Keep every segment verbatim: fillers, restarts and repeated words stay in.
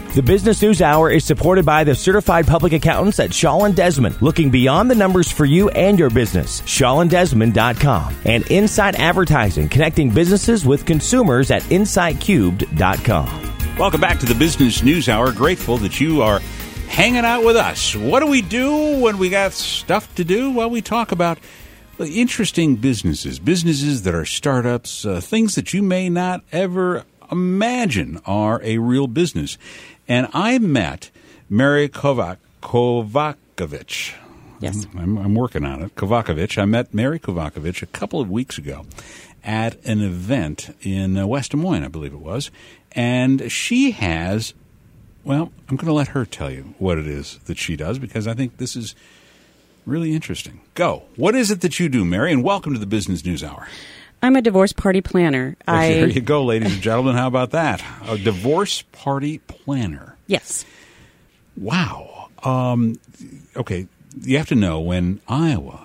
The Business News Hour is supported by the certified public accountants at Shaw and Desmond, looking beyond the numbers for you and your business. shaw and desmond dot com and Insight Advertising, connecting businesses with consumers at insight cubed dot com. Welcome back to the Business News Hour. Grateful that you are hanging out with us. What do we do when we got stuff to do? Well, we talk about interesting businesses, businesses that are startups, uh, things that you may not ever imagine are a real business. And I met Mary Kovac, Kovakovich. Yes. I'm, I'm working on it. Kovakovich. I met Mary Kovakovich a couple of weeks ago at an event in uh, West Des Moines, I believe it was. And she has, well, I'm going to let her tell you what it is that she does, because I think this is really interesting. Go. What is it that you do, Mary? And welcome to the Business News Hour. I'm a divorce party planner. Well, I, there you go, ladies and gentlemen. How about that? A divorce party planner. Yes. Wow. Um, okay. You have to know, when Iowa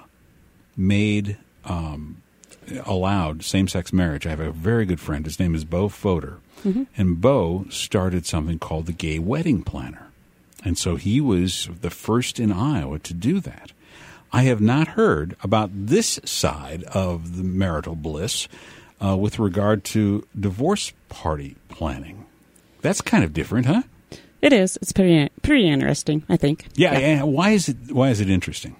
made, um, allowed same-sex marriage, I have a very good friend. His name is Bo Fodor. Mm-hmm. And Bo started something called the Gay Wedding Planner. And so he was the first in Iowa to do that. I have not heard about this side of the marital bliss uh, with regard to divorce party planning. That's kind of different, huh? It is. It's pretty pretty interesting, I think. Yeah. yeah. yeah. Why is it Why is it interesting?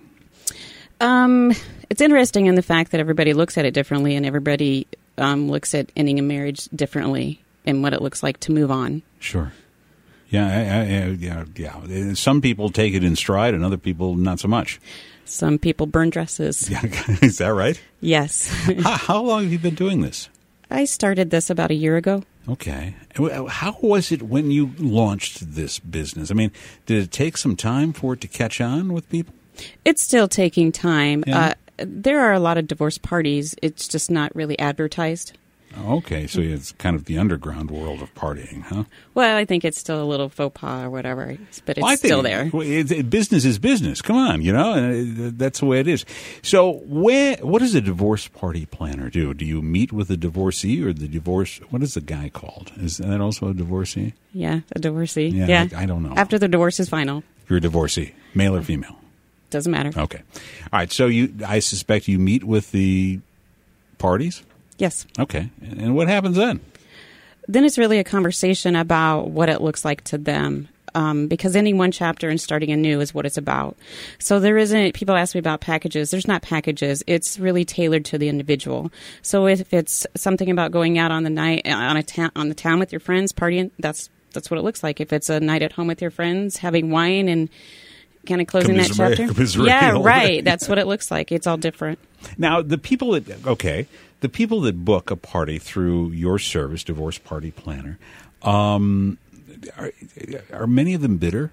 Um, it's interesting in the fact that everybody looks at it differently, and everybody um, looks at ending a marriage differently and what it looks like to move on. Sure. Yeah, I, I, yeah, yeah. Some people take it in stride, and other people not so much. Some people burn dresses. Yeah, is that right? Yes. how, how long have you been doing this? I started this about a year ago. Okay. How was it when you launched this business? I mean, did it take some time for it to catch on with people? It's still taking time. Yeah. Uh, there are a lot of divorce parties. It's just not really advertised. Okay, so it's kind of the underground world of partying, huh? Well, I think it's still a little faux pas or whatever, but it's well, I think, still there. It, it, business is business. Come on, you know, and it, that's the way it is. So where, what does a divorce party planner do? Do you meet with the divorcee or the divorce? What is the guy called? Is that also a divorcee? Yeah, a divorcee. Yeah, yeah. I, I don't know. After the divorce is final. If you're a divorcee, male or female? Doesn't matter. Okay. All right, so you, I suspect you meet with the parties? Yes. Okay. And what happens then? Then it's really a conversation about what it looks like to them. Um, because ending one chapter and starting a new is what it's about. So there isn't, people ask me about packages. There's not packages. It's really tailored to the individual. So if it's something about going out on the night, on a ta- on the town with your friends, partying, that's that's what it looks like. If it's a night at home with your friends, having wine and kind of closing that chapter. Yeah, right. That's what it looks like. It's all different. Now, the people that, okay, the people that book a party through your service, Divorce Party Planner, um, are, are many of them bitter?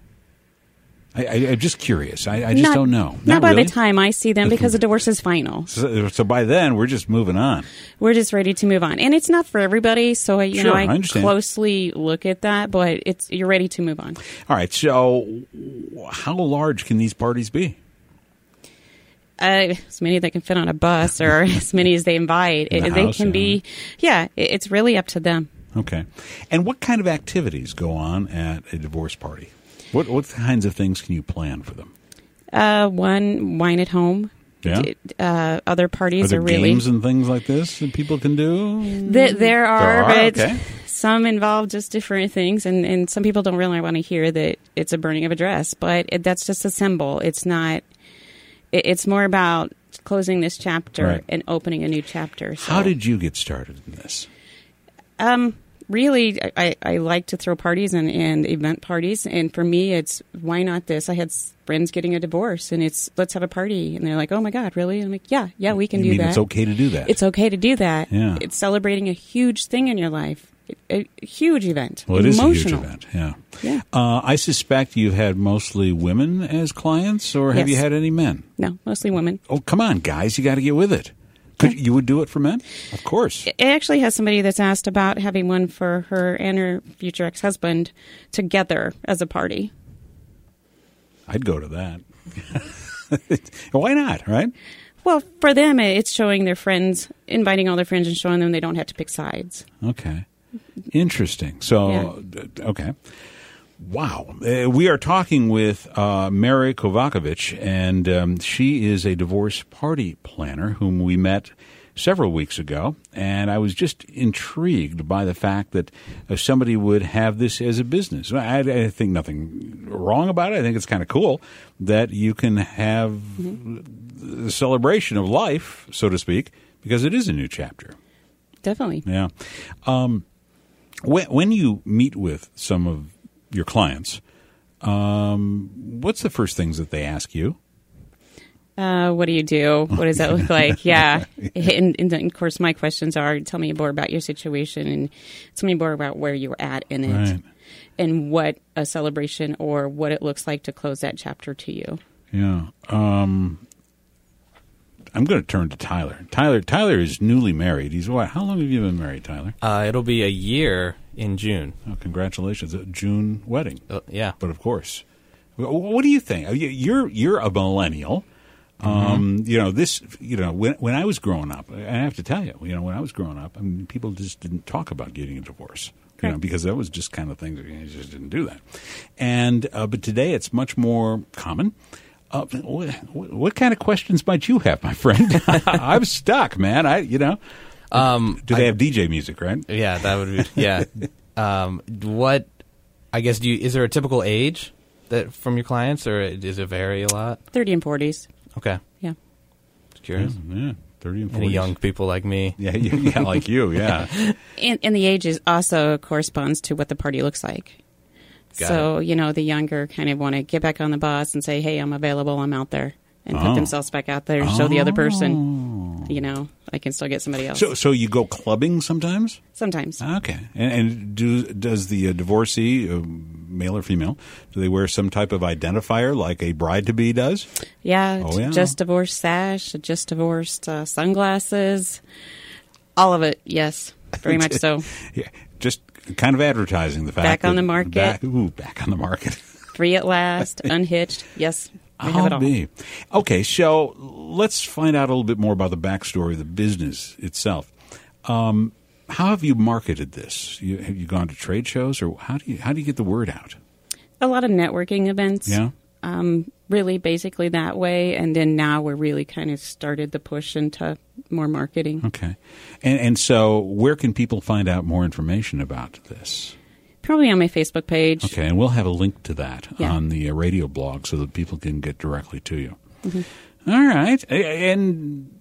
I, I, I'm just curious. I, I just not, don't know. Not, not by really? the time I see them, because the divorce is final. So, so by then, we're just moving on. We're just ready to move on, and it's not for everybody. So you sure, know, I, I understand. closely look at that, but it's you're ready to move on. All right. So, how large can these parties be? Uh, as many that can fit on a bus, or as many as they invite. The it, they house, can yeah. be. Yeah, it, it's really up to them. Okay. And what kind of activities go on at a divorce party? What what kinds of things can you plan for them? Uh, one, wine at home. Yeah. Uh, other parties are there are really games and things like this that people can do. Th- there are, there are? but okay. some involve just different things, and, and some people don't really want to hear that it's a burning of a dress. But it, that's just a symbol. It's not. It, it's more about closing this chapter right. and opening a new chapter. So. How did you get started in this? Um. Really, I, I like to throw parties and, and event parties. And for me, it's why not this? I had friends getting a divorce, and it's let's have a party. And they're like, oh, my God, really? And I'm like, yeah, yeah, we can you do mean that. It's okay to do that. It's okay to do that. Yeah. It's celebrating a huge thing in your life, a, a huge event. Well, it Emotional. is a huge event, yeah. Yeah. Uh, I suspect you've had mostly women as clients, or have Yes. you had any men? No, mostly women. Oh, come on, guys. You got to get with it. Could, you would do it for men? Of course. It actually has somebody that's asked about having one for her and her future ex-husband together as a party. I'd go to that. Why not, right? Well, for them, it's showing their friends, inviting all their friends and showing them they don't have to pick sides. Okay. Interesting. So, Yeah. okay. Wow. Uh, we are talking with uh, Mary Kovakovich, and um, she is a divorce party planner whom we met several weeks ago, and I was just intrigued by the fact that uh, somebody would have this as a business. I, I think nothing wrong about it. I think it's kind of cool that you can have mm-hmm. the celebration of life, so to speak, because it is a new chapter. Definitely. Yeah. Um, when, when you meet with some of your clients, um, what's the first things that they ask you? Uh, what do you do? What does that look like? Yeah. And, and then, of course, my questions are, tell me more about your situation and tell me more about where you're at in it Right. and what a celebration or what it looks like to close that chapter to you. Yeah. Um, I'm going to turn to Tyler. Tyler Tyler is newly married. He's what? How long have you been married, Tyler? Uh, it'll be a year in June. Oh, congratulations. A June wedding. Uh, yeah. But of course. What do you think? You're you're a millennial. Um, mm-hmm. You know, this, you know, when when I was growing up, I have to tell you, you know, when I was growing up, I mean, people just didn't talk about getting a divorce, you know, because that was just kind of thing that you just didn't do that. And, uh, but today it's much more common. Uh, what, what kind of questions might you have, my friend? I'm stuck, man. I, you know, um, do they I, have D J music, right? Yeah, that would be, yeah. um, what, I guess, do you, is there a typical age that from your clients, or does it vary a lot? thirty and forties. Okay. Yeah. Just curious. Yeah, yeah, thirty and forty. Any young people like me. Yeah, yeah, like you, yeah. And, and the age is also corresponds to what the party looks like. Got so, it. you know, the younger kind of want to get back on the bus and say, hey, I'm available, I'm out there, and Oh. put themselves back out there, show the other person, Oh. you know, I can still get somebody else. So, so you go clubbing sometimes? Sometimes. Okay. And, and do, does the uh, divorcee, uh, male or female, do they wear some type of identifier like a bride-to-be does? Yeah, Oh, yeah. just divorced sash, just divorced uh, sunglasses, all of it, yes, very much so. Yeah, just kind of advertising the fact Back on that the market. Back, ooh, back on the market. Free at last, unhitched, yes, we have it I'll all. be. Okay, so let's find out a little bit more about the backstory of the business itself. Um, how have you marketed this? You, have you gone to trade shows, or how do you how do you get the word out? A lot of networking events. Yeah. Um, really basically that way. And then now we're really kind of started the push into more marketing. Okay. And and so where can people find out more information about this? Probably on my Facebook page. Okay, and we'll have a link to that Yeah. on the uh, radio blog so that people can get directly to you. Mm-hmm. All right. And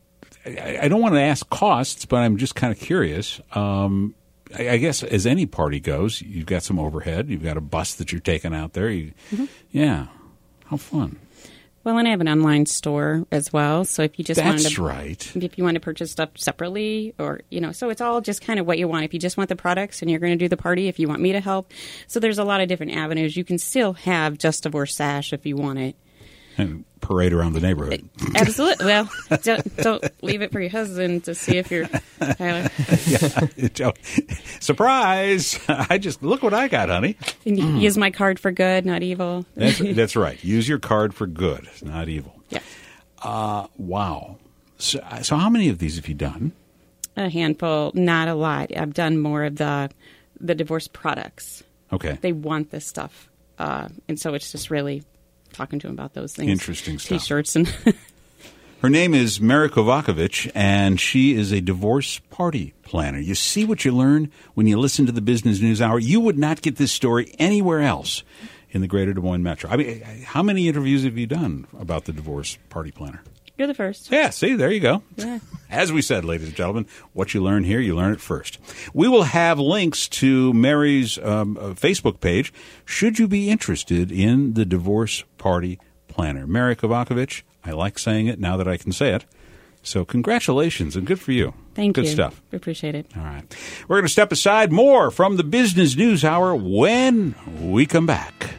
I I don't want to ask costs, but I'm just kind of curious. Um, I I guess as any party goes, you've got some overhead. You've got a bus that you're taking out there. You, Mm-hmm. Yeah. How fun. Well, and I have an online store as well. So if you just wanted That's to, right. if you want to purchase stuff separately, or you know, so it's all just kind of what you want. If you just want the products and you're going to do the party, if you want me to help, so there's a lot of different avenues. You can still have Just Divorce Sash if you want it. And parade around the neighborhood. Absolutely. Well, don't, don't leave it for your husband to see if you're Tyler. Yeah. Surprise! I just look what I got, honey. And you use my card for good, not evil. That's, that's right. Use your card for good, not evil. Yeah. Uh, wow. So, so how many of these have you done? A handful, not a lot. I've done more of the the divorce products. Okay. They want this stuff, uh, and so it's just really talking to them about those things. Interesting stuff. T-shirts and Her name is Mary Kovakovich, and she is a divorce party planner. You see what you learn when you listen to the Business News Hour. You would not get this story anywhere else in the greater Des Moines metro. I mean, how many interviews have you done about the divorce party planner? you're the first. Yeah, see, there you go. Yeah. As we said, ladies and gentlemen, what you learn here, you learn it first. We will have links to Mary's um, uh, Facebook page should you be interested in the divorce party planner. Mary Kovakovich, I like saying it now that I can say it. So congratulations and good for you. Thank good you. Good stuff. We appreciate it. All right. We're going to step aside. More from the Business News Hour when we come back.